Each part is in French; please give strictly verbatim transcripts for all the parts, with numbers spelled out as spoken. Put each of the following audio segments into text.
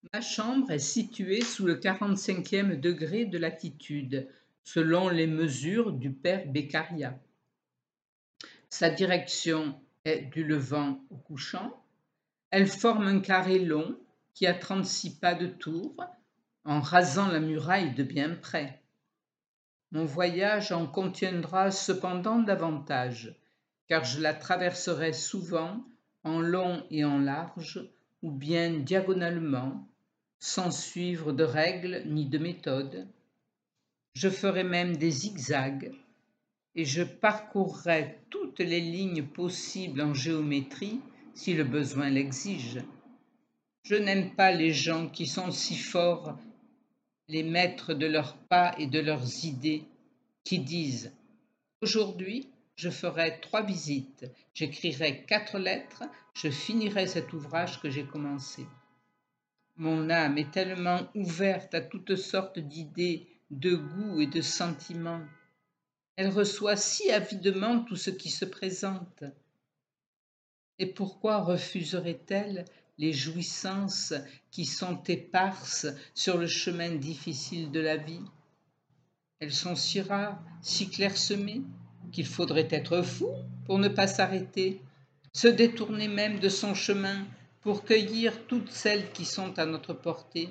Ma chambre est située sous le quarante-cinquième degré de latitude, selon les mesures du père Beccaria. Sa direction est du levant au couchant. Elle forme un carré long qui a trente-six pas de tour, en rasant la muraille de bien près. Mon voyage en contiendra cependant davantage, car je la traverserai souvent en long et en large, ou bien diagonalement, sans suivre de règles ni de méthode. Je ferai même des zigzags, et je parcourrai toutes les lignes possibles en géométrie si le besoin l'exige. Je n'aime pas les gens qui sont si forts, les maîtres de leurs pas et de leurs idées, qui disent: aujourd'hui, je ferai trois visites, j'écrirai quatre lettres, je finirai cet ouvrage que j'ai commencé. Mon âme est tellement ouverte à toutes sortes d'idées, de goûts et de sentiments. Elle reçoit si avidement tout ce qui se présente. Et pourquoi refuserait-elle les jouissances qui sont éparses sur le chemin difficile de la vie? Elles sont si rares, si clairsemées, qu'il faudrait être fou pour ne pas s'arrêter, se détourner même de son chemin pour cueillir toutes celles qui sont à notre portée.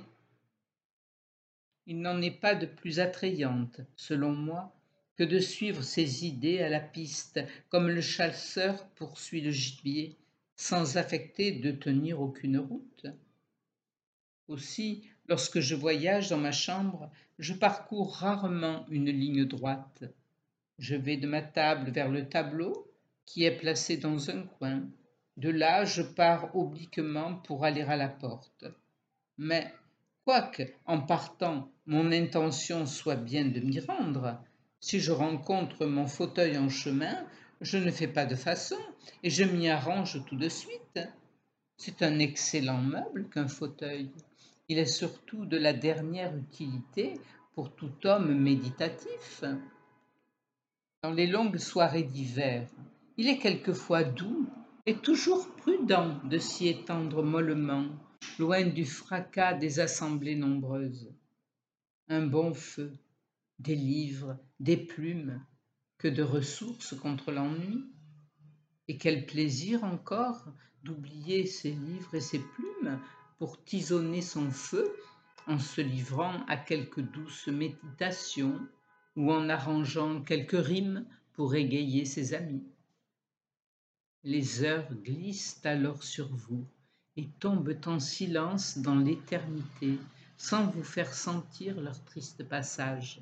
Il n'en est pas de plus attrayante, selon moi, que de suivre ses idées à la piste, comme le chasseur poursuit le gibier, sans affecter de tenir aucune route. Aussi, lorsque je voyage dans ma chambre, je parcours rarement une ligne droite. Je vais de ma table vers le tableau, qui est placé dans un coin. De là, je pars obliquement pour aller à la porte. Mais, quoique, en partant, mon intention soit bien de m'y rendre, si je rencontre mon fauteuil en chemin, je ne fais pas de façon et je m'y arrange tout de suite. C'est un excellent meuble qu'un fauteuil. Il est surtout de la dernière utilité pour tout homme méditatif. Dans les longues soirées d'hiver, il est quelquefois doux et toujours prudent de s'y étendre mollement, loin du fracas des assemblées nombreuses. Un bon feu, des livres, des plumes, que de ressources contre l'ennui. Et quel plaisir encore d'oublier ses livres et ses plumes pour tisonner son feu en se livrant à quelque douce méditation ou en arrangeant quelques rimes pour égayer ses amis. Les heures glissent alors sur vous et tombent en silence dans l'éternité, sans vous faire sentir leur triste passage.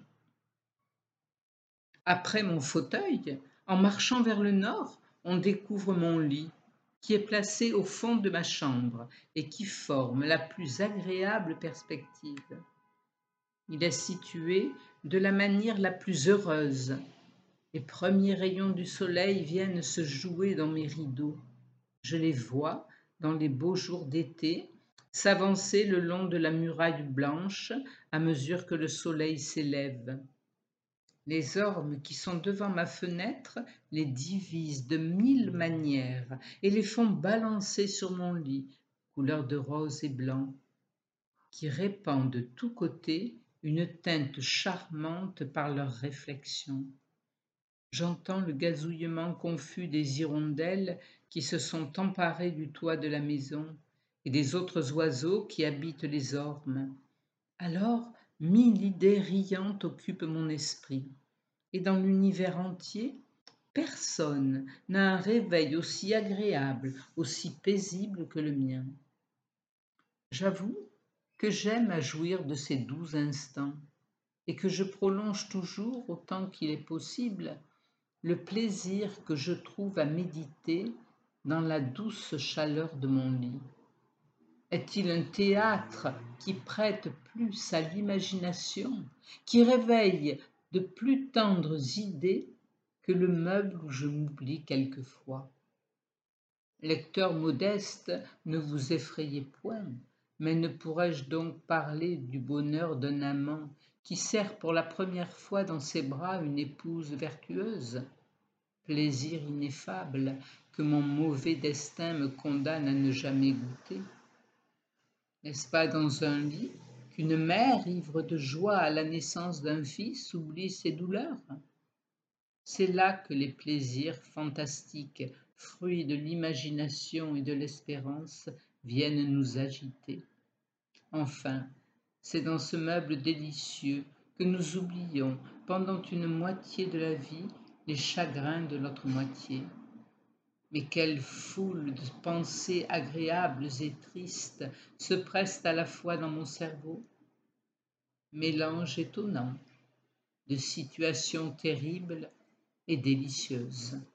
Après mon fauteuil, en marchant vers le nord, on découvre mon lit, qui est placé au fond de ma chambre et qui forme la plus agréable perspective. Il est situé de la manière la plus heureuse. Les premiers rayons du soleil viennent se jouer dans mes rideaux. Je les vois, dans les beaux jours d'été, s'avancer le long de la muraille blanche à mesure que le soleil s'élève. Les ormes qui sont devant ma fenêtre les divisent de mille manières et les font balancer sur mon lit, couleur de rose et blanc, qui répand de tous côtés une teinte charmante par leur réflexion. J'entends le gazouillement confus des hirondelles qui se sont emparées du toit de la maison et des autres oiseaux qui habitent les ormes. Alors, mille idées riantes occupent mon esprit. Et dans l'univers entier, personne n'a un réveil aussi agréable, aussi paisible que le mien. J'avoue que j'aime à jouir de ces doux instants et que je prolonge toujours, autant qu'il est possible, le plaisir que je trouve à méditer dans la douce chaleur de mon lit. Est-il un théâtre qui prête plus à l'imagination, qui réveille de plus tendres idées que le meuble où je m'oublie quelquefois? Lecteur modeste, ne vous effrayez point, mais ne pourrais-je donc parler du bonheur d'un amant qui serre pour la première fois dans ses bras une épouse vertueuse? Plaisir ineffable que mon mauvais destin me condamne à ne jamais goûter. N'est-ce pas dans un lit qu'une mère, ivre de joie à la naissance d'un fils, oublie ses douleurs? C'est là que les plaisirs fantastiques, fruits de l'imagination et de l'espérance, viennent nous agiter. Enfin, c'est dans ce meuble délicieux que nous oublions, pendant une moitié de la vie, les chagrins de l'autre moitié. Mais quelle foule de pensées agréables et tristes se pressent à la fois dans mon cerveau! Mélange étonnant de situations terribles et délicieuses.